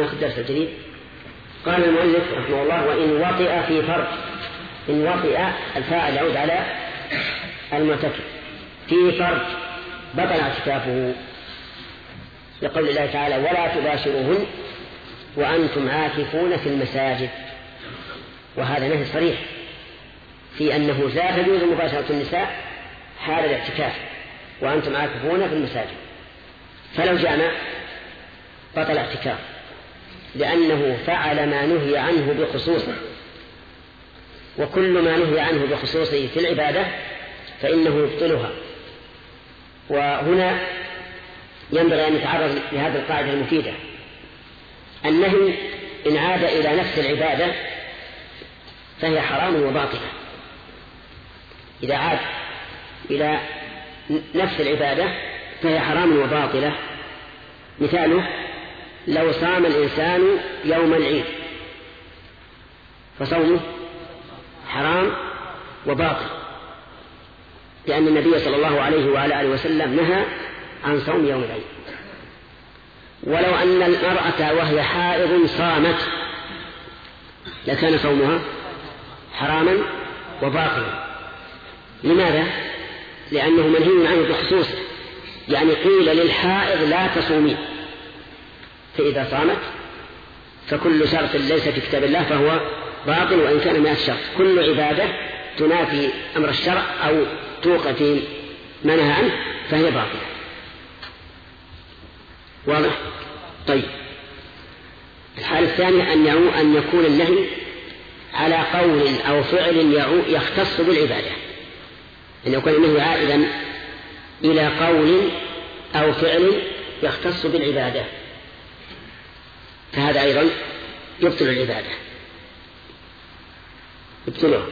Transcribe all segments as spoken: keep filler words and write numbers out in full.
ناخذ درس جديد. قال المؤلف رحمه الله: وإن وطئ في فرج. إن وطئ الفاعل يعود على المعتكف في فرج بطل اعتكافه، لقول الله تعالى: ولا تباشروهن وأنتم عاكفون في المساجد. وهذا نهي صريح في أنه لا تجوز مباشرة النساء حال الاعتكاف وأنتم عاكفون في المساجد. فلو جامع بطل اعتكاف، لأنه فعل ما نهي عنه بخصوصه، وكل ما نهي عنه بخصوصه في العبادة فإنه يبطلها. وهنا ينبغي أن نتعرض لهذه القاعدة المفيدة: النهي إن عاد إلى نفس العبادة فهي حرام وباطلة. إذا عاد إلى نفس العبادة فهي حرام وباطلة. مثاله: لو صام الإنسان يوم العيد فصومه حرام وباطل، لأن النبي صلى الله عليه وعلى آله وسلم نهى عن صوم يوم العيد. ولو أن المرأة وهي حائض صامت لكان صومها حراما وباطلا. لماذا؟ لأنه منهي عنه بخصوصه، يعني قيل للحائض لا تصومي، فإذا صامت فكل شرط ليس في كتاب الله فهو باطل وإن كان مئة شرط. كل عبادة تنافي أمر الشرع أو توقع في ما نهى عنه فهي باطلة. واضح؟ طيب، الحال الثاني أن يعو أن يكون النهي على قول أو فعل يعو يختص بالعبادة، أن يكون النهي عائدا إلى قول أو فعل يختص بالعبادة، فهذا أيضا يبطل العبادة، يبطلها.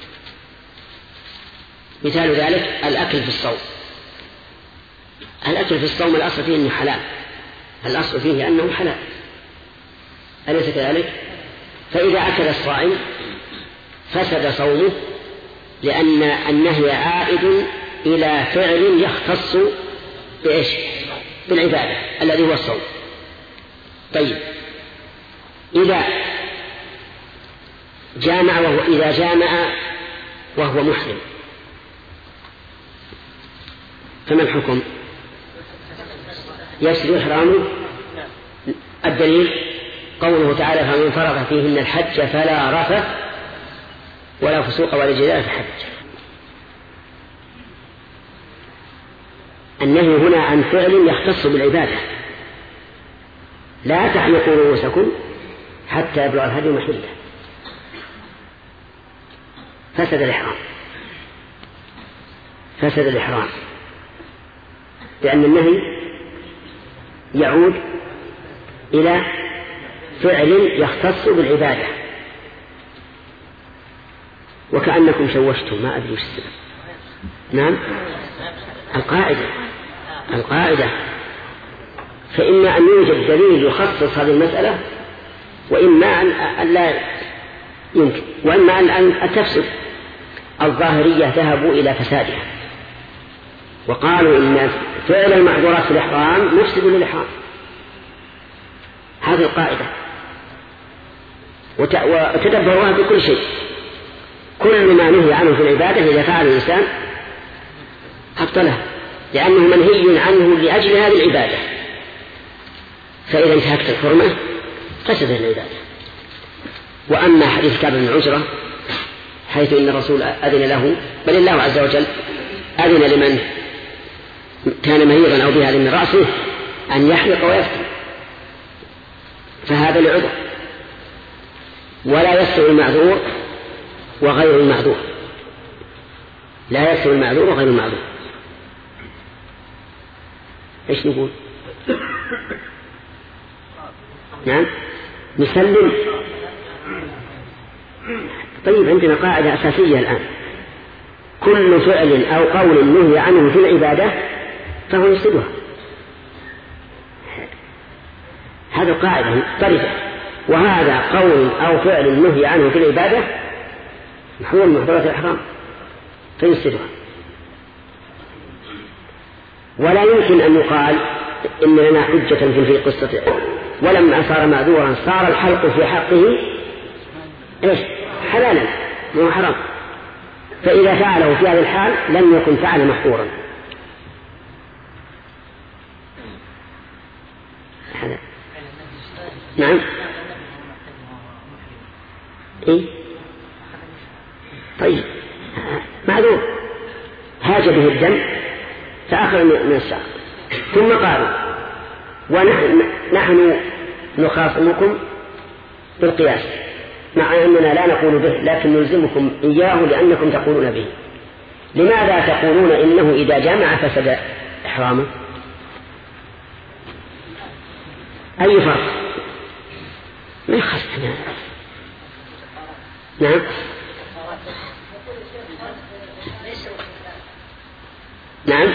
مثال ذلك الأكل في الصوم. الأكل في الصوم الأصل فيه أنه حلال، الأصل فيه أنه حلال، أليس كذلك؟ فإذا أكل الصائم فسد صومه، لأن النهي عائد إلى فعل يختص بإيش؟ بالعبادة الذي هو الصوم. طيب، إذا جامع وهو إذا جامع وهو محرم فما الحكم؟ يسري إحرامه. الدليل قوله تعالى: فمن فرض فيهن الحج فلا رفث ولا فسوق ولا جدال في الحج. النهي هنا عن فعل يختص بالعبادة: لا تحلقوا رؤوسكم حتى يبلغ الهدي محله. فسد الإحرام، فسد الإحرام، لأن النهي يعود إلى فعل يختص بالعبادة. وكأنكم شوشتم، ما أدري وش السبب. نعم، القاعدة القاعدة فإما أن يوجد دليل يخصص هذه المسألة، وإما أن لا يمكن، وإما أن تفسد. الظاهرية ذهبوا إلى فسادها وقالوا إن فعل المحظورات في الإحرام مفسد للإحرام. هذه القاعدة وتدبروها بكل شيء. كل ما نهي عنه في العبادة إذا فعل الإنسان أبطله، لأنه منهي عنه لأجل هذه العبادة، فإذا انتهكت الحرمة فسد العبادة. وأما حديث كعب بن عجرة حيث إن الرسول أذن له، بل الله عز وجل أذن لمن كان مريضا أو بها من رأسه أن يحلق ويفتن، فهذا لعذر، ولا يستوي المعذور وغير المعذور، لا يستوي المعذور وغير المعذور. إيش نقول؟ نعم، نسلم. طيب، عندنا قاعدة أساسية الآن: كل فعل أو قول نهي عنه في العبادة فهو يفسدها. هذا قاعدة مضطردة، وهذا قول أو فعل نهي عنه في العبادة محظور من محظورات الإحرام فيفسدها. ولا يمكن أن يقال إن لنا حجة في قصة ولما صار معذورا صار الحلق في حقه إيش حلالا مو حرام. فإذا فعله في هذه الحال لم يكن فعل محظورا. نعم. إيه؟ طيب معذور هاج به الدم فأخذ من الشعر ثم قالوا ونحن نحن نخاصمكم بالقياس مع أننا لا نقول به لكن نلزمكم إياه لأنكم تقولون به. لماذا تقولون إنه إذا جامع فسد إحرامه؟ أي فرق؟ ما يخصنا. نعم. نعم.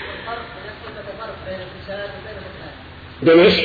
بين ايش؟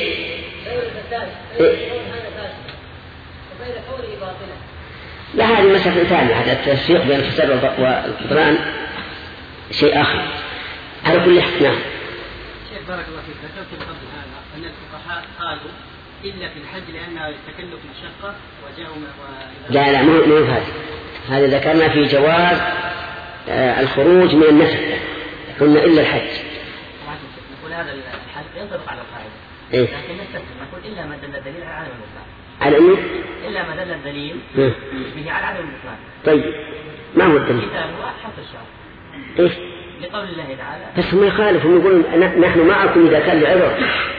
لا هذه مسألة ثانية. هذا التفريق بين الفساد والبطلان شيء آخر. على كل حال. نعم. شيخ بارك الله فيك ذكرت قبل هذا أن الفقهاء قالوا إلا في الحج لأنه تكلف مشقة وجاءوا لا لا مو مو هذا. هذا ذكرنا في جواز آه الخروج من النفس قلنا إلا الحج. نقول هذا الحج ينطبق على القاعدة. إيه؟ لكن نستثني نقول إلا ما دل الدليل على عدم البطلان. على إيه؟ إلا ما دل الدليل إيه؟ به على عدم البطلان. طيب ما هو الدليل؟ كتاب واحد حتى الشهر. إيش؟ لقول الله تعالى. بس هم يخالفون يقولون نحن معكم إذا كان لعذر.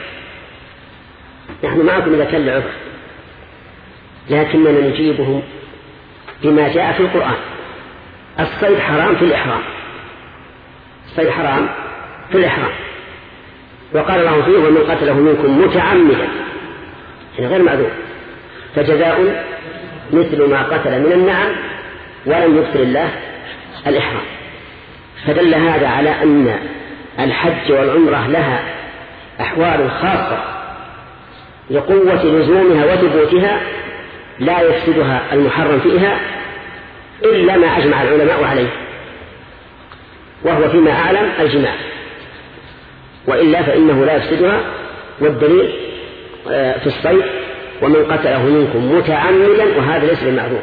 نحن معكم إذا كان لعذر. لكننا نجيبهم بما جاء في القرآن. الصيد حرام في الإحرام. الصيد حرام في الإحرام. وقال الله فيه ومن قتله منكم متعمدا يعني غير معذور فجزاء مثل ما قتل من النعم ولم يغفر الله الإحرام. فدل هذا على أن الحج والعمرة لها أحوال خاصة لقوة لزومها وثبوتها لا يفسدها المحرم فيها إلا ما أجمع العلماء عليه وهو فيما أعلم الجماع وإلا فإنه لا يفسدها. والدليل في الصيد ومن قتله منكم متعمدا وهذا ليس بالمعذور.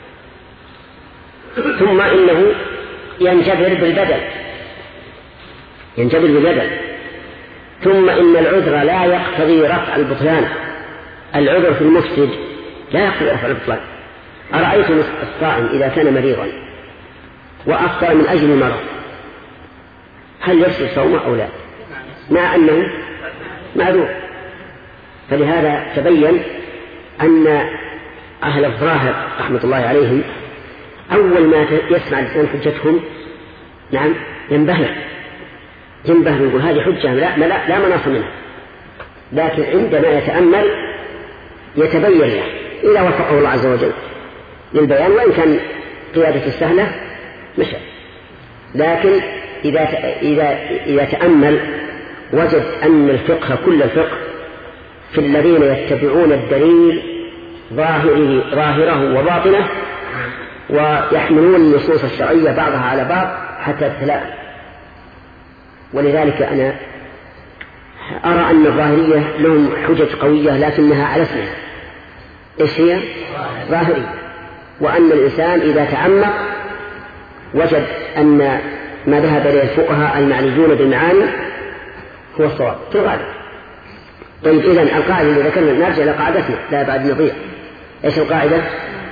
ثم إنه ينجبر بالبدل ينجبر بالبدل. ثم إن العذر لا يقتضي رفع البطلان. العذر في المفسد لا يقتضي رفع البطلان. أرأيتم الصائم إذا كان مريضا وأفطر من أجل المرض هل يفسد صومه أو لا مع أنه معذور؟ فلهذا تبين أن أهل الظاهر رحمة الله عليهم أول ما يسمع الإنسان حجتهم نعم ينبهر ينبهر يقول هذه حجة لا, لا, لا مناص منها. لكن عندما يتأمل يتبين له إذا وفقه الله عز وجل للبيان وإن كان قيادة السهلة مشى. لكن إذا, إذا, إذا تأمل وجد أن الفقه كل الفقه في الذين يتبعون الدليل ظاهره, ظاهره وباطنه ويحملون النصوص الشرعية بعضها على بعض حتى تتلاءم. ولذلك أنا أرى أن الظاهرية لهم حجج قوية لكنها على اسمها إيش هي؟ ظاهرية. وأن الإنسان إذا تعمق وجد أن ما ذهب إليه الفقهاء المعنيون بالمعاني هو الصواب في الغالب. طيب إذن القاعدة اللي ذكرنا نرجع إلى قاعدتنا لا بعد نضيع. إيش القاعدة؟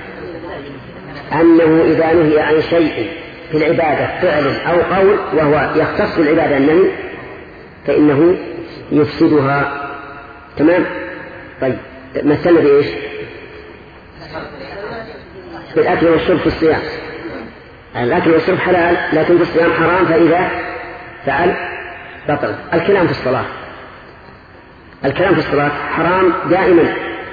أنه إذا نهي عن شيء في العبادة فعل أو قول وهو يختص العبادة النهي فإنه يفسدها. تمام. طيب مثلنا بإيش؟ بالأكل والشرب في الصيام. الأكل والشرب حلال لكن في الصيام حرام فإذا فعل بطل. الكلام في الصلاة الكلام في الصلاة حرام دائما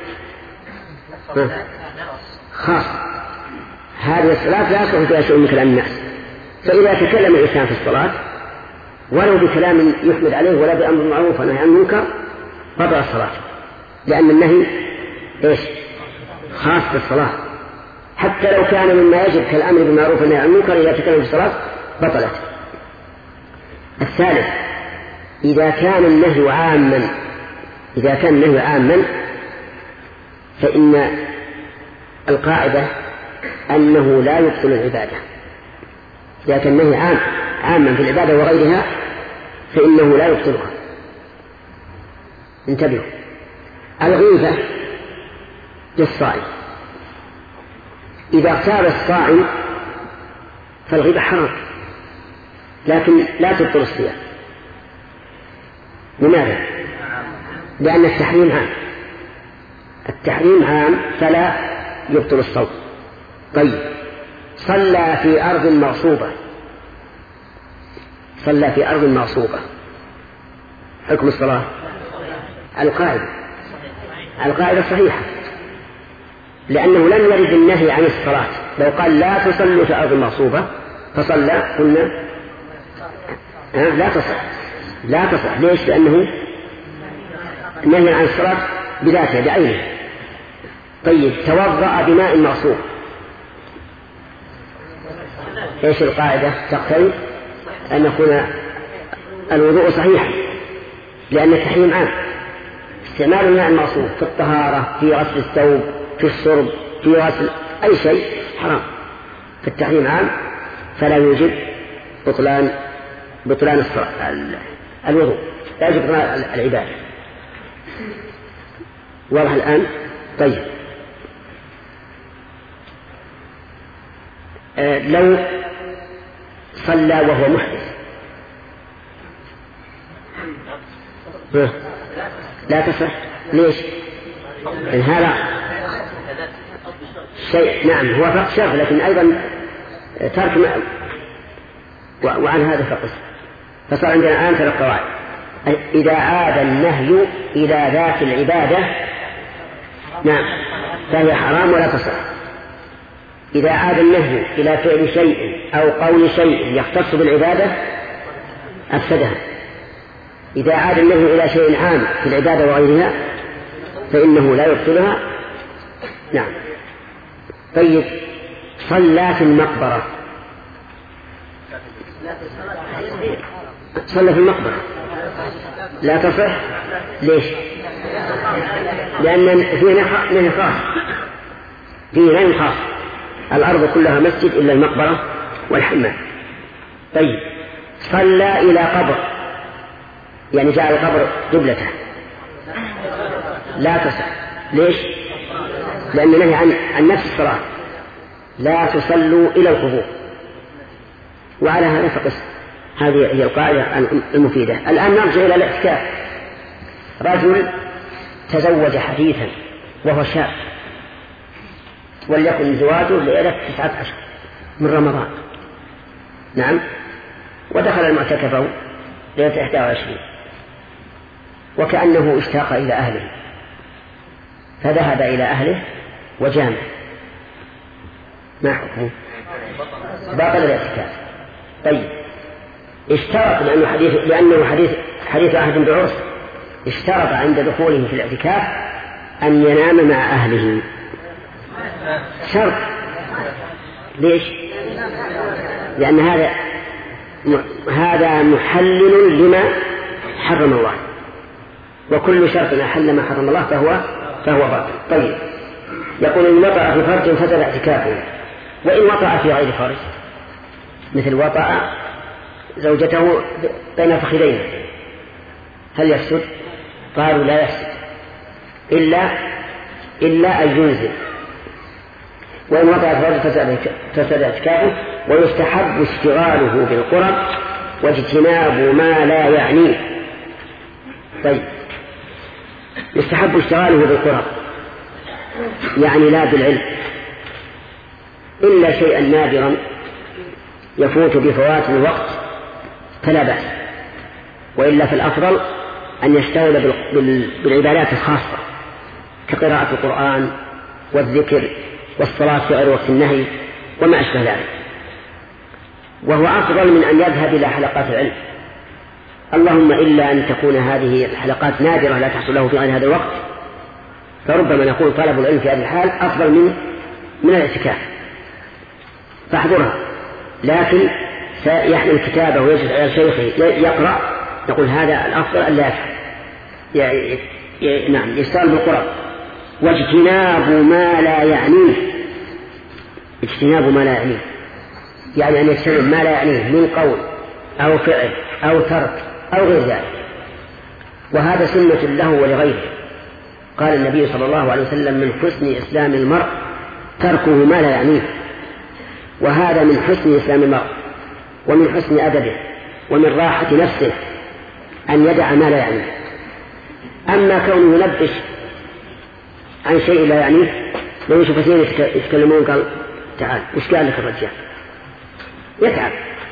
خاص. هذه الصلاة لا يصح فيها شيء من كلام الناس. فإذا تكلم الإنسان في الصلاة ولو بكلام يحمد عليه ولا بأمر معروف ونهي عن المنكر بطل الصلاة لأن النهي إيش خاص بالصلاة. حتى لو كان مما يجب كالأمر بالمعروف والنهي عن المنكر إذا تكلم في الصلاة بطلت. الثالث إذا كان النهي عاما إذا كان النهي عاما فإن القاعدة أنه لا يبطل العبادة، لكن النهي عام عاما في العبادة وغيرها فإنه لا يبطلها. انتبهوا، الغيبة للصائم، إذا اغتاب الصائم فالغيبة حرام، لكن لا تبطل الصيام. لماذا؟ لأن التحريم عام، التحريم عام فلا يبطل الصوم. طيب، صلى في أرض مغصوبة، صلى في أرض مغصوبة، حكم الصلاة القاعدة القاعدة صحيحة، لأنه لم يرد النهي عن الصلاة. لو قال لا تصلوا في أرض مغصوبة فصلى قلنا لا تصح، لا تصح. ليش؟ لأنه نهي عن الصلاة بذاته بعينه. طيب، توضأ بماء مغصوب، ايش القاعدة؟ تقتضي أن يكون الوضوء صحيحا، لأن التحريم عام، استعمال الماء المغصوب في الطهارة، في غسل الثوب، في الشرب، في غسل أي شيء حرام، فالتحريم عام فلا يوجب بطلان بطلان الوضوء، لا يوجب بطلان العبادة. واضح الآن؟ طيب، آه لو صلى وهو محدث لا تصح. ليش؟ إن هذا شيء نعم هو فقط شرط، لكن أيضا ترك ما وعن هذا فقط. فصار عندنا الآن ثلاث قواعد: إذا عاد النهي إلى ذات العبادة نعم فهي حرام ولا تصح. إذا عاد النهي إلى فعل شيء أو قول شيء يختص بالعبادة أفسدها. إذا عاد النهي إلى شيء عام في العبادة وغيرها فإنه لا يبطلها. نعم. طيب، صلى في المقبرة، صلى في المقبرة لا تصح. ليش؟ لأن فيه نهي خاص، فيه نهي خاص، الأرض كلها مسجد إلا المقبرة والحمام. طيب، صلى إلى قبر، يعني جاء القبر قبلته لا تصح. ليش؟ لأن نهي عن, عن نفس الصلاة، لا تصلوا إلى القبور. وعلى هذا فقس. هذه هي القاعدة المفيدة. الآن نرجع إلى الاعتكاف. رجل تزوج حديثا وهو شاب، وليكن زواجه ليلة تسعة عشر من رمضان، نعم، ودخل المعتكف ليلة إحدى وعشرين، وكأنه اشتاق إلى أهله فذهب إلى أهله وجامع، ما حكمه؟ باطل الاعتكاف. طيب، اشترط لأنه حديث لأنه حديث حديث عهد بعرس، اشترط عند دخوله في الاعتكاف أن ينام مع أهله، شرط. ليش؟ لأن هذا هذا محلل لما حرم الله، وكل شرط أحل ما حرم الله فهو فهو باطل. طيب، يقول إن وطأ في فرج فسد اعتكافه، وإن وطأ في غير فرج مثل وطأ زوجته بين فخذين هل يفسد؟ قالوا لا يفسد إلا إلا أن ينزل. وإن وطأ في فرج فسد اعتكافه، ويستحب اشتغاله بالقرب واجتناب ما لا يعنيه. طيب، يستحب اشتغاله بالقرب يعني لا بالعلم، إلا شيئا نادرا يفوت بفوات الوقت فلا بأس، وإلا في الأفضل أن يشتغل بالعبادات الخاصة كقراءة القرآن والذكر والصلاة في غير وقت النهي وما أشبه ذلك، وهو أفضل من أن يذهب إلى حلقات العلم. اللهم إلا أن تكون هذه الحلقات نادرة لا تحصل له في غير هذا الوقت، فربما نقول طلب العلم في هذه الحال أفضل من من الاعتكاف، فاحضرها. لكن سيحمل كتابه ويجلس على شيخه يقرأ، نقول هذا الأفضل أن لا يفعل، نعم، يشتغل بالقرآن واجتناب ما لا يعنيه، اجتناب ما لا يعنيه يعني أن يجتنب ما لا يعنيه من قول أو فعل أو ترك أو غير ذلك، وهذا سنة له ولغيره. قال النبي صلى الله عليه وسلم: من حسن إسلام المرء تركه ما لا يعنيه. وهذا من حسن إسلام المرء ومن حسن أدبه ومن راحة نفسه أن يدع ما لا يعنيه. أما كونه ينبش عن شيء لا يعنيه، لو يشوف اثنين يتكلمون قال: تعال وش قال لك الرجال؟ يتعب،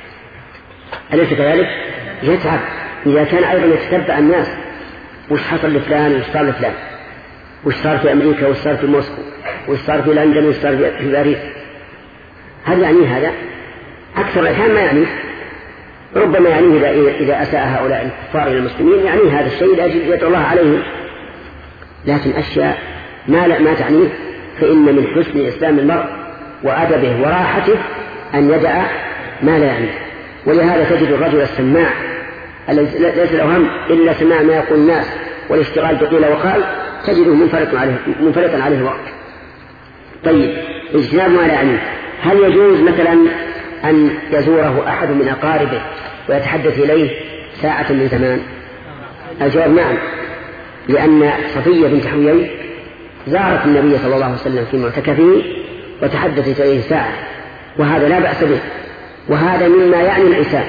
أليس كذلك؟ يتعب إذا كان أيضا يتتبع الناس وش حصل لفلان وش صار لفلان، وش صار في أمريكا وش صار في موسكو وش صار في لندن وش صار في باريس. هل يعني هذا؟ أكثر الأحيان ما يعني، ربما يعني إذا, إذا أساء هؤلاء الكفار إلى المسلمين يعني هذا الشيء لأجل يدعو الله عليهم، لكن أشياء ما لا ما تعنيه، فإن من حسن إسلام المرء وأدبه وراحته أن يدع ما لا يعنيه. ولهذا تجد الرجل السماع الذي ليس له هم إلا سماع ما يقول الناس والاشتغال بقيل وقال، تجده منفلتا عليه منفلتا عليه الوقت. طيب، اجتناب ما لا يعنيه. هل يجوز مثلا أن يزوره أحد من أقاربه ويتحدث إليه ساعة من زمان؟ الجواب نعم، لأن صفية بنت حيي زارت النبي صلى الله عليه وسلم في معتكفه وتحدثت إليه ساعة، وهذا لا بأس به، وهذا مما يعني الإنسان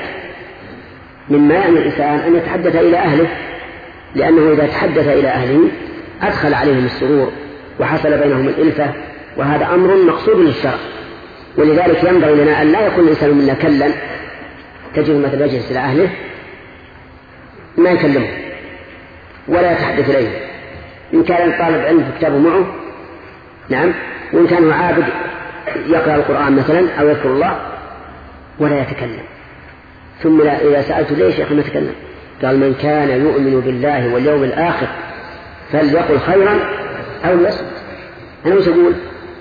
مما يعني الإنسان أن يتحدث إلى أهله، لأنه إذا تحدث إلى أهله أدخل عليهم السرور وحصل بينهم الإلفة، وهذا أمر مقصود للشرع. ولذلك ينبغي لنا أن لا يكون الإنسان منا كلا تجد مثلا يجلس إلى أهله ما يكلمه ولا يتحدث إليه، إن كان طالب علم في كتابه معه نعم، وإن كان عابد يقرأ القرآن مثلا أو يذكر الله ولا يتكلم. ثم إذا سألت ليش يا أخي ما تكلم؟ قال: من كان يؤمن بالله واليوم الآخر فليقل خيرا أو ليصمت. أنا مش أقول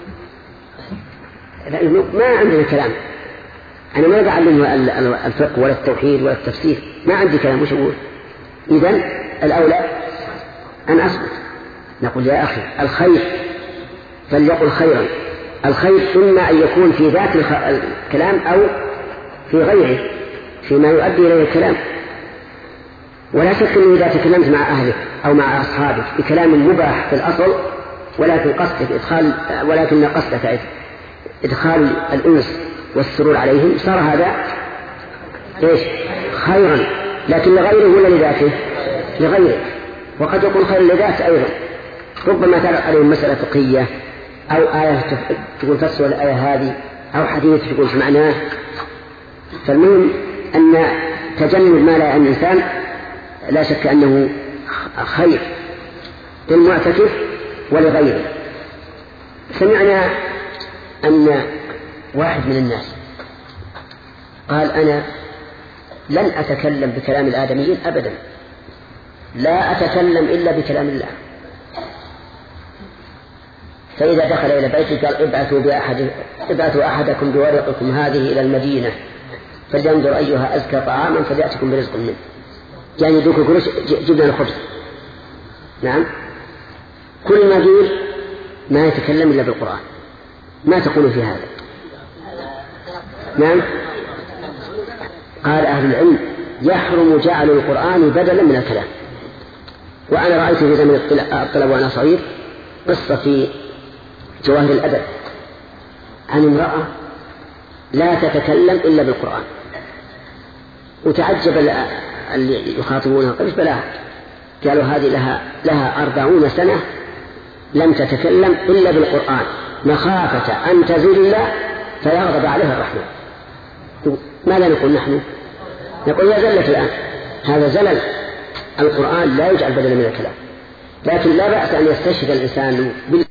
ما عندنا كلام، أنا ما أعلمه الفقه ولا التوحيد ولا التفسير، ما عندي كلام، مش أقول. إذن الأولى أن أصمت. نقول: يا أخي الخير فليقل خيرا. الخير إما أن يكون في ذات الكلام أو في غيره فيما يؤدي إليه الكلام. ولا شك أنه إذا تكلمت مع أهلك أو مع أصحابك بكلام مباح في الأصل، ولكن قصدك إدخال ولكن قصدك إدخال الأنس والسرور عليهم، صار هذا إيش؟ خيرا، لكن لغيره ولا لذاته؟ لغيره. وقد يكون خير لذاته أيضا، ربما تعرف عليهم مسألة فقهية أو آية تقول فسر الآية هذه أو حديث تقول معناه. فالمهم أن تجنب ما لا يعني الإنسان لا شك أنه خير للمعتكف ولغيره. سمعنا أن واحد من الناس قال: أنا لن أتكلم بكلام الآدميين أبدا، لا أتكلم إلا بكلام الله. فإذا دخل إلى بيتي قال: ابعثوا بأحد ابعثوا أحدكم بورقكم هذه إلى المدينة فلينظر أيها أزكى طعاما فليأتكم برزق منه. يعني دوك قروش جبنا الخبز. نعم، كل ما قيل ما يتكلم إلا بالقرآن. ما تقول في هذا؟ نعم، قال أهل العلم: يحرم جعل القرآن بدلا من الكلام. وأنا رأيت في زمن الطلب وأنا صغير قصة في جواهر الأدب عن امرأة لا تتكلم إلا بالقرآن، وتعجب اللي يخاطبونها، قالوا: بلى، قالوا هذه لها لها أربعون سنة لم تتكلم إلا بالقرآن مخافة أن تزل فيغضب عليها الرحمن. ماذا نقول نحن؟ نقول: يا زلت الآن، هذا زلل. القرآن لا يجعل بدلا من الكلام، لكن لا بأس أن يستشهد الإنسان بال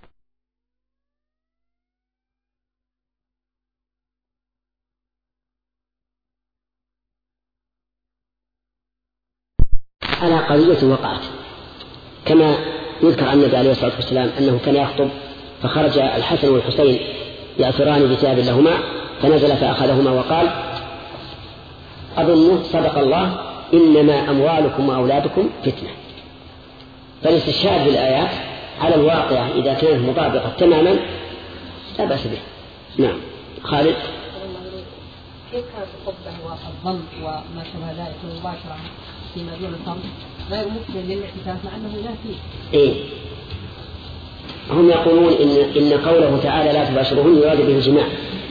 على قضية وقعت، كما يذكر عن النبي عليه الصلاة والسلام أنه كان يخطب فخرج الحسن والحسين يأثران بثياب لهما فنزل فأخذهما وقال: أظن صدق الله، إنما أموالكم وأولادكم فتنة. فالاستشهاد بالآيات على الواقع إذا كانت مطابقة تماما لا بأس به. نعم. خالد. كيف كانت القبة والضم وما شابه ذلك مباشرة فيما دون الفرض غير مفضل للاعتكاف مع أنه لا فيه؟ إيه. هم يقولون إن إن قوله تعالى لا تباشرهن يراد به الجماع،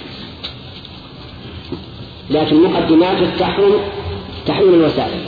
لكن مقدمات تحرم تحريم الوسائل.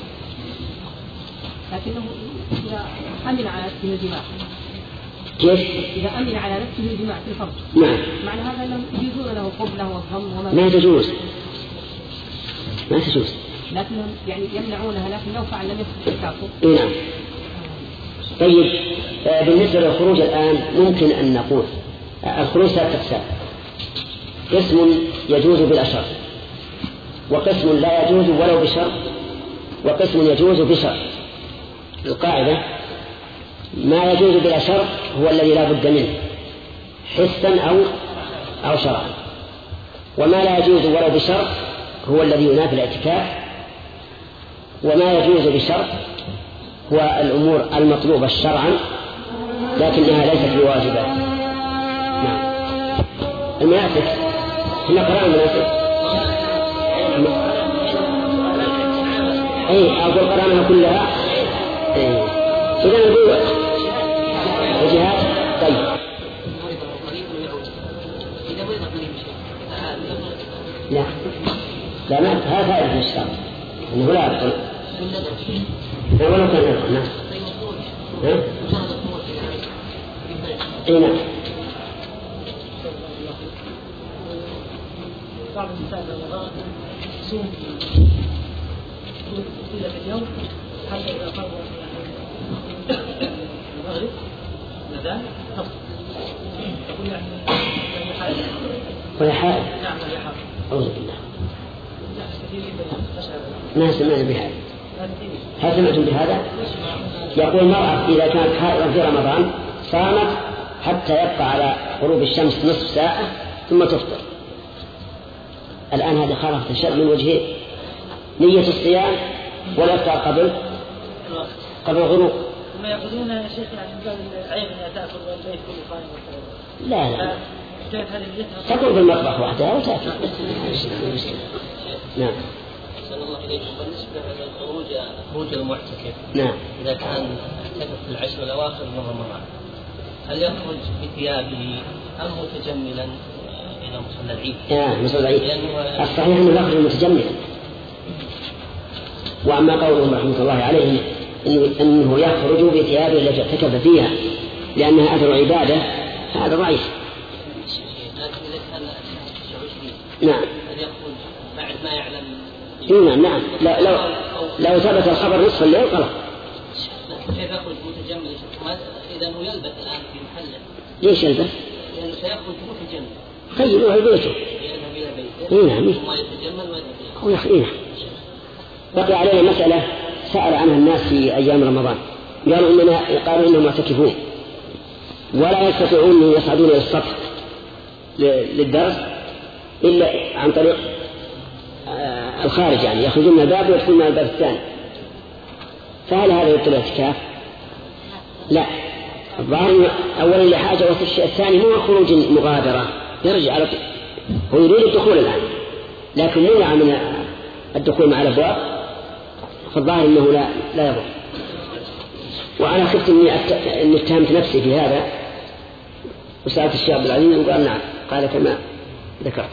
لكنه إذا أمن على نفسه الجماع. كيف؟ إذا أمن على نفسه الجماع في الفرض. نعم. معنى هذا أنهم يجوزون له قبله والضم وما. ما تجوز. ما تجوز. لكنهم يعني يمنعونها، لكن لو فعل لم يكن اعتكافه. نعم. طيب بالنسبة للخروج الآن ممكن أن نقول الخروج ثلاثة أقسام: قسم يجوز بلا شرط، وقسم لا يجوز ولو بشرط، وقسم يجوز بشرط. القاعدة: ما يجوز بلا شرط هو الذي لا بد منه حسا أو أو شرعا، وما لا يجوز ولو بشرط هو الذي ينافي الاعتكاف، وما يجوز بشرط هو الأمور المطلوبة شرعا لكنها ليست بواجبات. نعم. المناسك هنا قرآن المناسك. أي أقول قرآنها كلها. إذا نقول الجهاد. طيب. لا لا ما هذا فائدة من الشرط أنه لا يبطل. لا ولو كان يبطل. نعم. ها؟ أي نعم. بعض النساء رمضان صوم طيلة اليوم حتى إذا فرضوا المغرب ماذا تفضل تقول يعني هي حائل وهي حائل. نعم هي حائل. أعوذ بالله. ما سمعنا بهذا. هل سمعتم بهذا؟ يقول المرأة إذا كانت حائضا في رمضان صامت حتى يبقى على غروب الشمس نصف ساعة ثم تفطر. الآن هذا خالف الشرع من وجهين: نية الصيام والإفطار قبل قبل الغروب. ثم يقولون يا شيخ يعني من باب العيب أن تأكل والبيت كله قائم. لا لا تكون في المطبخ وحدها وتأكل. نعم. صلى الله عليه وسلم. بالنسبة للخروج خروج المعتكف، نعم، إذا كان اعتكف في العشر الأواخر من رمضان هل يخرج بثيابه أم متجملا إلى مصلى العيد؟ نعم مصلى العيد. الصحيح أنه يخرج متجملا. وأما قولهم رحمة الله عليهم أنه يخرج بثيابه التي اعتكف فيها لأنها أثر عبادة هذا ضعيف. نعم. هل يخرج بعد ما يعلم؟ نعم نعم. لا لو لو ثبت الخبر نصف الليل غلط. كيف يخرج متجمل؟ إذا هو يلبس الآن في محله. ليش يلبس؟ لأنه سيخرج متجمل. خيلوه في بيته. يذهب إلى بيته. نعم. ثم يتجمل ويذهب. هو يخيله. بقي علينا مسألة سأل عنها الناس في أيام رمضان، قالوا إننا قالوا إنهم معتكفون ولا يستطيعون أن يصعدون إلى السطح للدرس إلا عن طريق الخارج، يعني يخرجون من الباب ويدخلون من الباب الثاني. فهل هذا يبطل الاعتكاف؟ لا. الظاهر أولا لحاجة، والشيء الثاني مو خروج مغادرة يرجع على طول. هو يريد الدخول الآن لكن منع من الدخول مع الأبواب، فالظاهر أنه لا لا يضر. وأنا خفت إني إني اتهمت نفسي في هذا وسألت الشيخ عبد العزيز وقال نعم، قال كما ذكرت.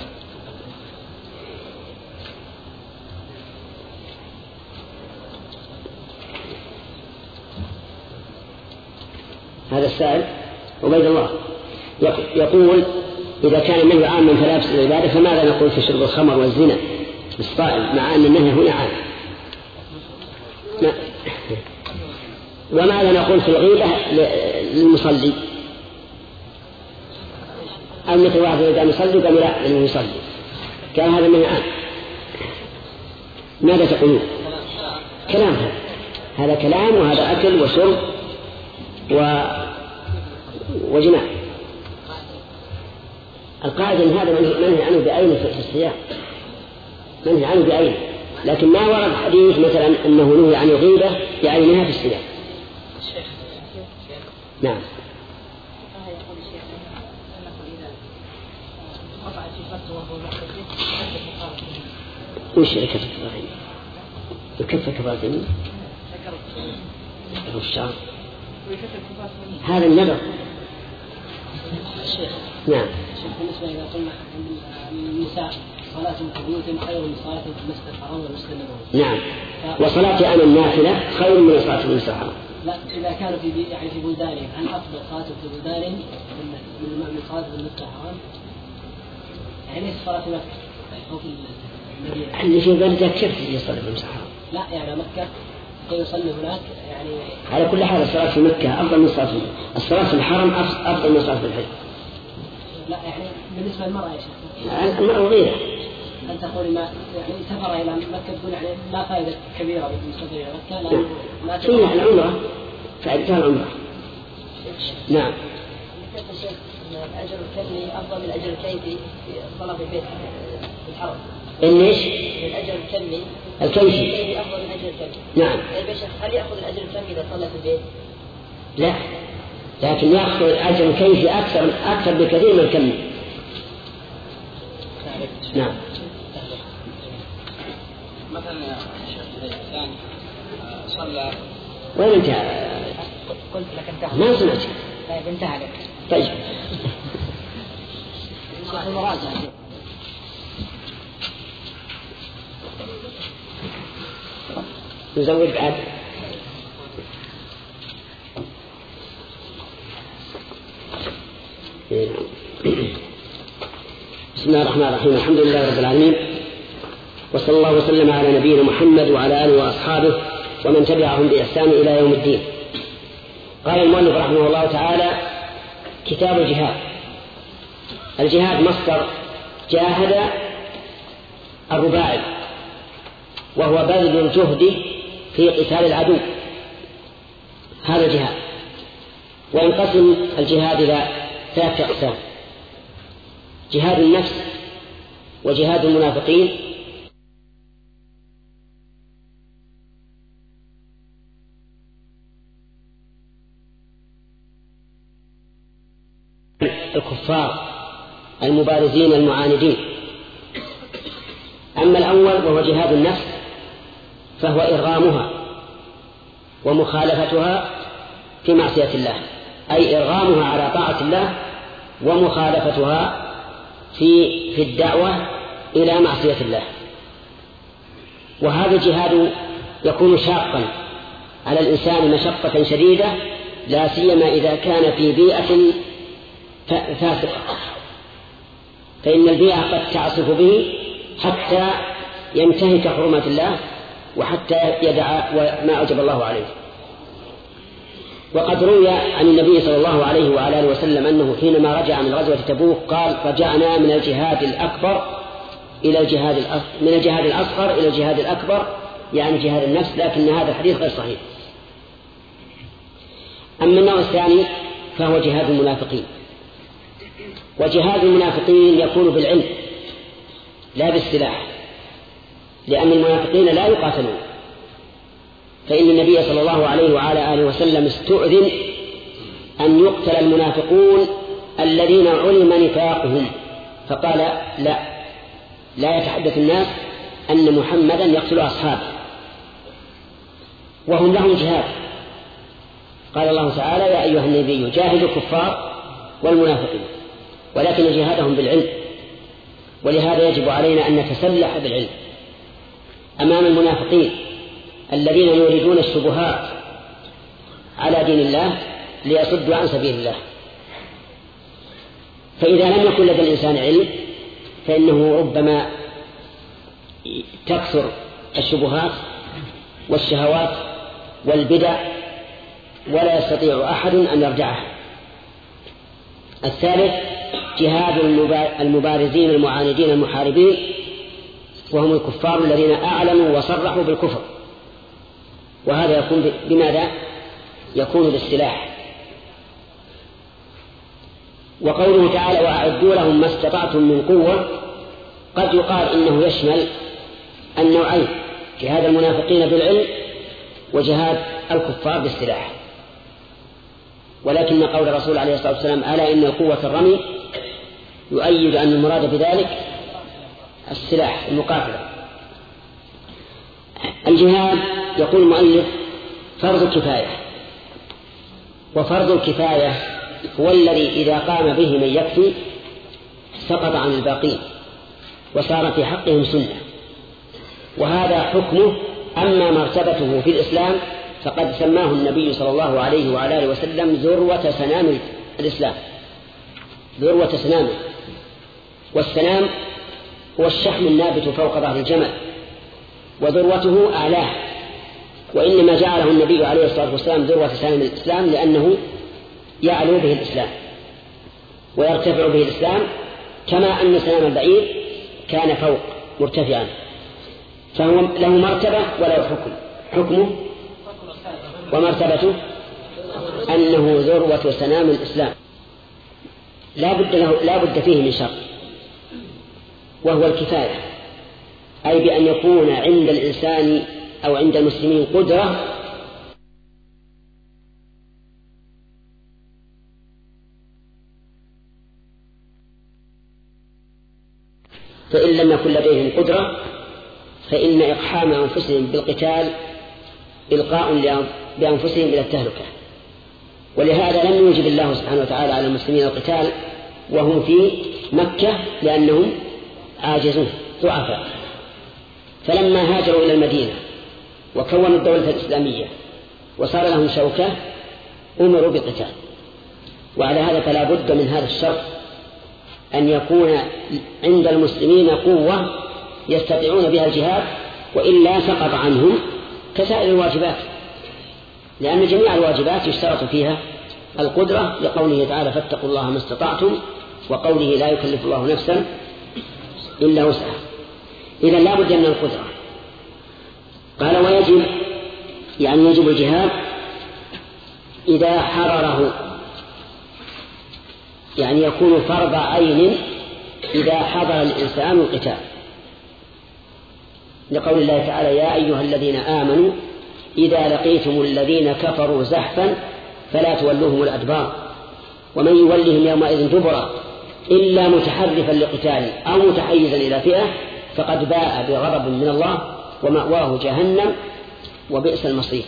هذا السائل عبيد الله يقول: إذا كان النهي عاما فلا يفسد العبادة، فماذا نقول في شرب الخمر والزنا بالصائم مع أن النهي هنا عام؟ وماذا نقول في الغيبة للمصلي؟ المثل واحد إذا يصلي قال لا أنه يصلي، كان هذا النهي عام. ماذا تقولون؟ كلام هذا هذا كلام، وهذا أكل وشرب و... وجماع. القاعدة أن هذا منهي عنه بعينه في الصيام، منهي عنه بعينه، لكن ما ورد حديث مثلا أنه نهي عن الغيبة بعينها في الصيام. نعم. وش الكفة كفارين؟ الكفة كفارين الشعر هذا النذر. نعم. بالنسبة إذا قلنا النساء صلاة البيوت خير من صلاة في المسجد الحرام والمسجد النبوي. نعم. وصلاة أنا النافلة خير من صلاة في المسجد الحرام. لا إذا كانوا في يعني في بلدانهم هل أفضل صلاة في بلدانهم من من صلاة في المسجد الحرام؟ يعني ليس صلاة مكة أو في المدينة. اللي في بلدة كيف يصلي في المسجد الحرام؟ لا يعني مكة كي يصلي هناك يعني. على كل حال الصلاة في مكة أفضل من الصلاة في الصلاة في الحرم أفضل من الصلاة في الحج. لا يعني بالنسبة للمرأة يا شيخ. المرأة وغيرها. أن تقول ما يعني سفر إلى مكة تقول يعني ما فائدة كبيرة من سفر إلى مكة لأنه لا تفيد العمرة فائدتها العمرة. نعم. الأجر الكمي أفضل من الأجر الكيفي في الصلاة في البيت في الحرم. إيش؟ الأجر الكمي. الكيفي. أفضل من الأجر الكمي. نعم. هل يأخذ الأجر الكمي إذا صلى في البيت؟ لا. لكن يأخذ الأجر الكيفي أكثر أكثر بكثير من الكمي. نعم. مثلا يا شيخ الإنسان صلى. وين انتهى؟ قلت لك انتهى. ما سمعت. طيب انتهى لك. طيب. المراجعة. نزود بعد. بسم الله الرحمن الرحيم. الحمد لله رب العالمين، وصلى الله وسلم على نبينا محمد وعلى آله وأصحابه ومن تبعهم بإحسان إلى يوم الدين. قال المؤلف رحمه الله تعالى: كتاب الجهاد. الجهاد مصدر جاهد الرباعي، وهو بذل الجهد في قتال العدو، هذا الجهاد. وينقسم الجهاد إلى ثلاثة أقسام: جهاد النفس، وجهاد المنافقين، الكفار المبارزين المعاندين. أما الأول وهو جهاد النفس فهو إرغامها ومخالفتها في معصية الله، أي إرغامها على طاعة الله ومخالفتها في في الدعوة إلى معصية الله. وهذا الجهاد يكون شاقا على الإنسان مشقة شديدة، لا سيما إذا كان في بيئة فاسقة، فإن البيئة قد تعصف به حتى ينتهك حرمات الله وحتى يدع ما أوجب الله عليه. وقد روي عن النبي صلى الله عليه وعلى آله وسلم أنه حينما رجع من غزوة تبوك قال: رجعنا من الجهاد الأكبر إلى الجهاد من الجهاد الأصغر إلى الجهاد الأكبر، يعني جهاد النفس، لكن هذا الحديث غير صحيح. أما النوع الثاني فهو جهاد المنافقين. وجهاد المنافقين يكون بالعلم لا بالسلاح، لأن المنافقين لا يقاتلون، فإن النبي صلى الله عليه وعلى آله وسلم استؤذن أن يقتل المنافقون الذين علم نفاقهم، فقال: لا لا يتحدث الناس أن محمدا يقتل أصحابه، وهم لهم جهاد. قال الله تعالى: يا أيها النبي جاهد الكفار والمنافقين، ولكن جهادهم بالعلم. ولهذا يجب علينا أن نتسلح بالعلم أمام المنافقين الذين يريدون الشبهات على دين الله ليصدوا عن سبيل الله. فإذا لم يكن لدى الإنسان علم فإنه ربما تكثر الشبهات والشهوات والبدع ولا يستطيع أحد أن يرجعها. الثالث جهاد المبارزين المعاندين المحاربين، وهم الكفار الذين أعلنوا وصرحوا بالكفر، وهذا يكون بماذا؟ يكون بالسلاح. وقوله تعالى: وأعدوا لهم ما استطعتم من قوة، قد يقال إنه يشمل النوعين: جهاد المنافقين بالعلم وجهاد الكفار بالسلاح. ولكن قول الرسول عليه الصلاة والسلام ألا إن قوة الرمي يؤيد أن المراد بذلك السلاح المقاتلة. الجهاد يقول المؤلف فرض كفاية، وفرض الكفاية هو الذي إذا قام به من يكفي سقط عن الباقين وصار في حقهم سنة، وهذا حكمه. أما مرتبته في الإسلام فقد سماه النبي صلى الله عليه وعلى آله وسلم ذروة سنام الإسلام، ذروة سنامه. والسنام هو الشحم النابت فوق ظهر الجمل، وذروته أعلاه، وإنما جعله النبي عليه الصلاة والسلام ذروة سنام الإسلام لأنه يعلو به الإسلام ويرتفع به الإسلام، كما أن سنام البعير كان فوق مرتفعا، فهو له مرتبة وله حكم. حكمه ومرتبته أنه ذروة سنام الإسلام، لا بد, له لا بد فيه من شرط، وهو الكفاية، أي بأن يكون عند الإنسان أو عند المسلمين قدرة فإن لم يكن لديهم قدرة فإن إقحام أنفسهم بالقتال إلقاء بأنفسهم إلى التهلكة. ولهذا لم يوجب الله سبحانه وتعالى على المسلمين القتال وهم في مكة لأنهم عاجزون ضعفاء، فلما هاجروا إلى المدينة وكونوا الدولة الإسلامية وصار لهم شوكة أمروا بالقتال. وعلى هذا فلا بد من هذا الشرط أن يكون عند المسلمين قوة يستطيعون بها الجهاد، وإلا سقط عنهم كسائر الواجبات، لأن جميع الواجبات يشترط فيها القدرة، لقوله تعالى فاتقوا الله ما استطعتم، وقوله لا يكلف الله نفسا إلا وسعها. إذا لا بد من القدرة. قال ويجب يعني يجب الجهاد إذا حرره، يعني يكون فرض عين إذا حضر الإنسان القتال، لقول الله تعالى يا أيها الذين آمنوا إذا لقيتم الذين كفروا زحفا فلا تولوهم الأدبار ومن يولهم يومئذ دبرا إلا متحرفا لقتال أو متحيزا إلى فئة فقد باء بغضب من الله ومأواه جهنم وبئس المصير.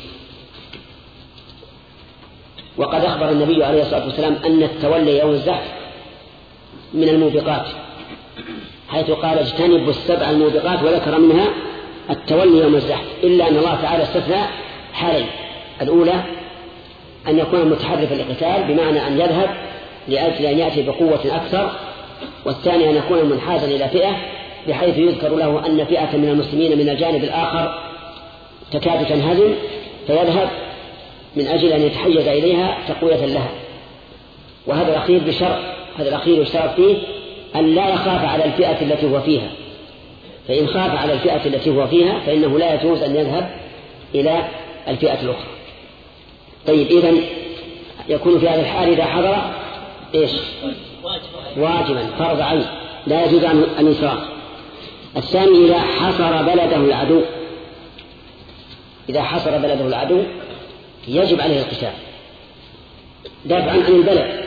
وقد أخبر النبي عليه الصلاة والسلام أن التولي يوم الزحف من الموبقات، حيث قال اجتنبوا السبع الموبقات وذكر منها التولي يوم الزحف، إلا أن الله تعالى استثنى حالين: الأولى أن يكون متحرفا للقتال بمعنى أن يذهب لأجل أن يأتي بقوة أكثر، والثاني أن يكون منحازا إلى فئة بحيث يذكر له أن فئة من المسلمين من الجانب الآخر تكاد تنهزم فيذهب من أجل أن يتحيز إليها تقوية لها. وهذا الأخير بشرط، هذا الأخير يشترط فيه أن لا يخاف على الفئة التي هو فيها، فإن خاف على الفئة التي هو فيها فإنه لا يجوز أن يذهب إلى الفئة الأخرى. طيب، إذن يكون في هذا الحال إذا حضر إيش؟ واجبا فرض عين لا يجوز عنه الإنصراف. الثاني إذا حصر بلده العدو، إذا حصر بلده العدو يجب عليه القتال دافعا عن البلد،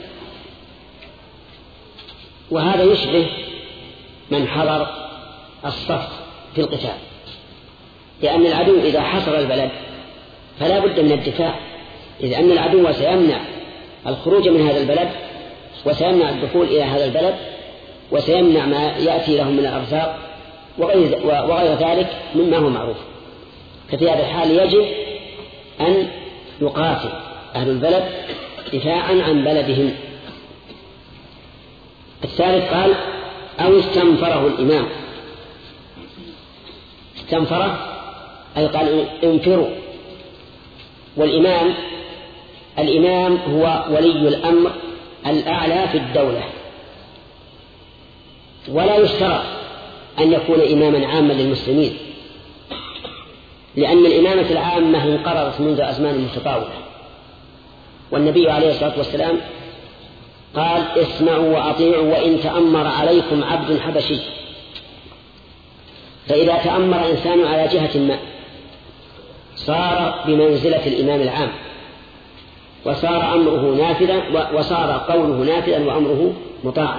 وهذا يشبه من حضر الصف في القتال، لأن العدو إذا حصر البلد فلا بد من الدفاع، إذ أن العدو سيمنع الخروج من هذا البلد وسيمنع الدخول إلى هذا البلد وسيمنع ما يأتي لهم من الأرزاق وغير, وغير ذلك مما هو معروف. ففي هذا الحال يجب أن يقاتل أهل البلد دفاعا عن بلدهم. الثالث قال أو استنفره الإمام، استنفره أي قال انفروا. والإمام الإمام هو ولي الأمر الأعلى في الدولة، ولا يشترط أن يكون إماما عاما للمسلمين، لأن الإمامة العامة انقرضت منذ أزمان متطاولة. والنبي عليه الصلاة والسلام قال اسمعوا وأطيعوا وإن تأمر عليكم عبد حبشي. فإذا تأمر إنسان على جهة ما صار بمنزلة الإمام العام، وصار أمره نافذا وصار قوله نافذا وأمره مطاعا.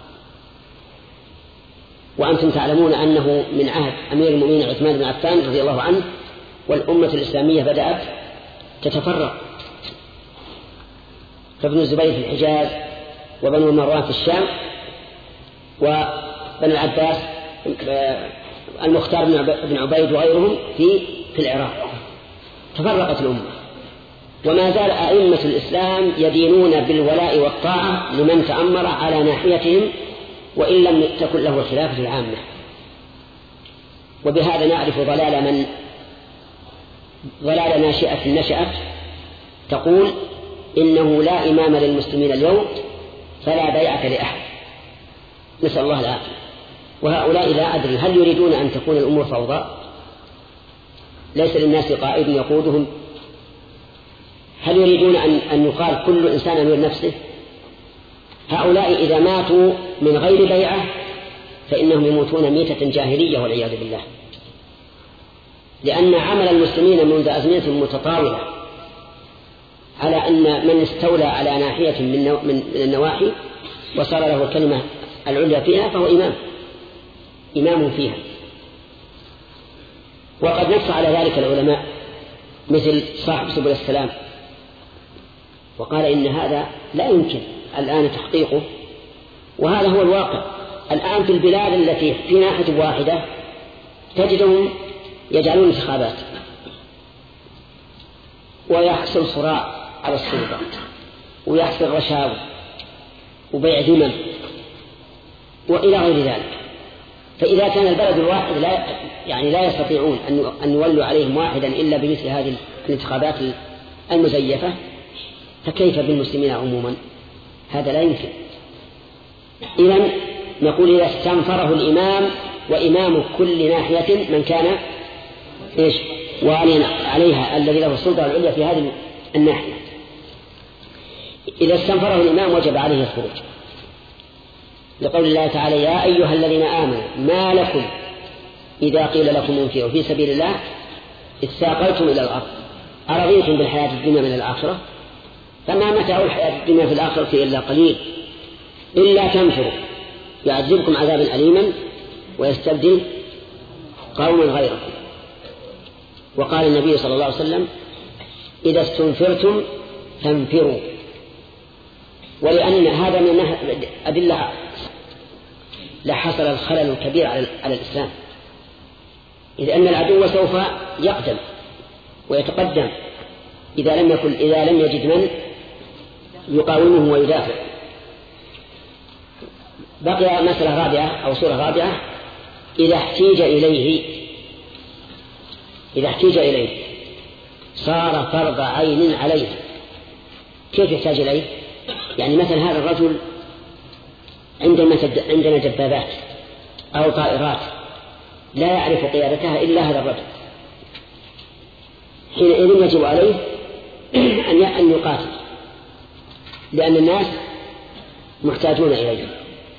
وأنتم تعلمون أنه من عهد أمير المؤمنين عثمان بن عفان رضي الله عنه والأمة الإسلامية بدأت تتفرق، فابن الزبير في الحجاز وبنو مروان في الشام وبنو العباس المختار بن عبيد وغيرهم في في العراق. تفرقت الأمة، وما زال أئمة الإسلام يدينون بالولاء والطاعة لمن تأمر على ناحيتهم وإن لم تكن له الخلافة العامة. وبهذا نعرف ضلال من ضلال ناشئة نشأت تقول إنه لا إمام للمسلمين اليوم فلا بيعة لأحد، نسأل الله العافية. وهؤلاء لا أدري هل يريدون أن تكون الأمور فوضى؟ ليس للناس قائد يقودهم؟ هل يريدون أن, أن يقال كل إنسان أمير نفسه؟ هؤلاء إذا ماتوا من غير بيعة فإنهم يموتون ميتة جاهلية والعياذ بالله، لأن عمل المسلمين منذ أزمنة متطاولة على أن من استولى على ناحية من النواحي وصار له الكلمة العليا فيها فهو إمام إمام فيها. وقد نص على ذلك العلماء مثل صاحب سبل السلام وقال إن هذا لا يمكن الآن تحقيقه، وهذا هو الواقع الآن في البلاد التي في ناحية واحدة تجدهم يجعلون انتخابات ويحصل صراع على السلطة ويحصل رشاوى وبيع ذمم وإلى غير ذلك. فإذا كان البلد الواحد لا يعني لا يستطيعون أن يولوا عليهم واحدا إلا بمثل هذه الانتخابات المزيفة، فكيف بالمسلمين عموما؟ هذا لا يمكن. إذن نقول إذا استنفره الإمام وإمام كل ناحية من كان إيش واليا عليها الذي له السلطة العليا في هذه الناحية، إذا استنفره الإمام وجب عليه الخروج، لقول الله تعالى يا أيها الذين آمنوا ما لكم إذا قيل لكم انفروا في سبيل الله استاقلتم إلى الأرض أرضيتم بالحياة الدنيا من الآخرة فما متاع الحياة الدنيا في الآخرة إلا قليل إلا تنفروا يعذبكم عذابا أليما ويستبدل قوما غيركم. وقال النبي صلى الله عليه وسلم إذا استنفرتم فانفروا، ولأن هذا من أدلة لحصل الخلل الكبير على الإسلام، إذ أن العدو سوف يقدم ويتقدم إذا لم يكن إذا لم يجد من يقاومه ويدافع. بقي مسألة رابعة أو سورة رابعة إذا احتيج إليه إذا احتيج إليه صار فرض عين عليه. كيف يحتاج إليه؟ يعني مثل هذا الرجل عندما عندنا دبابات أو طائرات لا يعرف قيادتها إلا هذا الرجل، حينئذ يجب عليه أن يقاتل لأن الناس محتاجون إليه.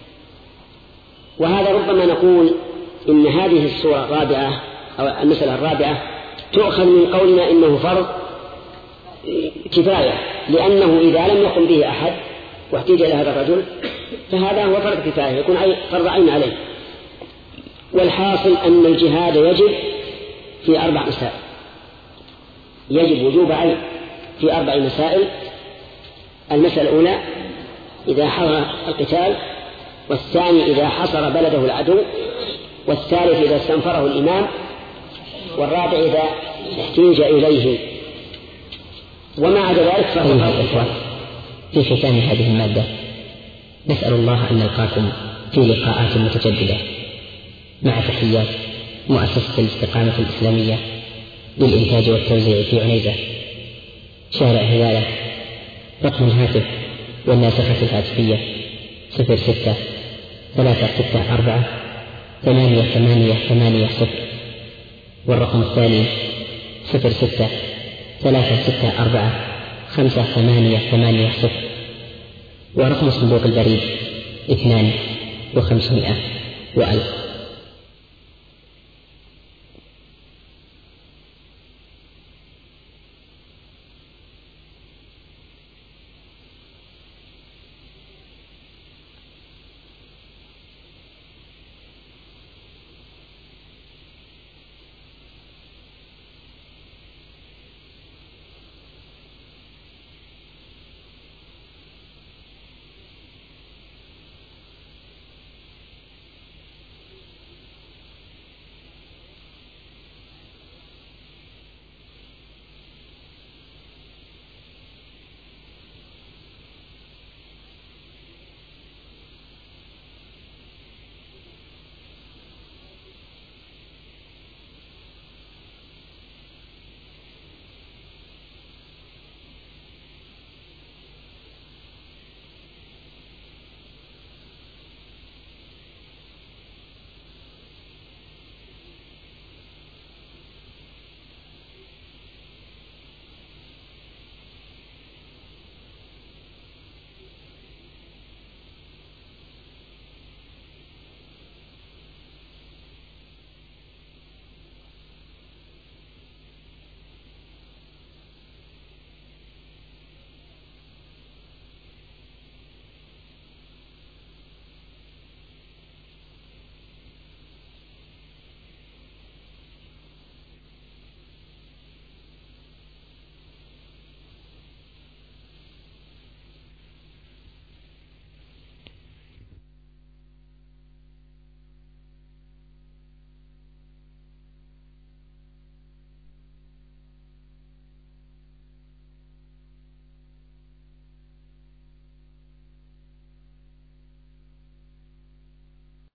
وهذا ربما نقول إن هذه السورة الرابعة أو المسألة الرابعة تؤخذ من قولنا إنه فرض كفاية، لأنه إذا لم يقم به أحد واحتاج إلى هذا الرجل فهذا هو فرض كفاية يكون فرض عين عليه. والحاصل أن الجهاد يجب في أربع مسائل، يجب وجوب عين في أربع مسائل. المسألة الأولى إذا حضر القتال، والثاني إذا حصر بلده العدو، والثالث إذا استنفره الإمام، والرابع إذا احتيج إليه. وما عدا ذلك فهو الإخوان. في ختام هذه المادة نسأل الله أن نلقاكم في لقاءات متجددة مع تحيات مؤسسة الاستقامة الإسلامية للإنتاج والتوزيع في عنيزة شارع هلالة. رقم الهاتف والناسخة الهاتفية صفر ستة ثلاثة ستة أربعة ثمانية ثمانية ثمانية صفر، والرقم الثاني صفر ستة ثلاثة ستة أربعة خمسة ثمانية ثمانية صفر، ورقم صندوق البريد اثنان وخمسمائة وألف.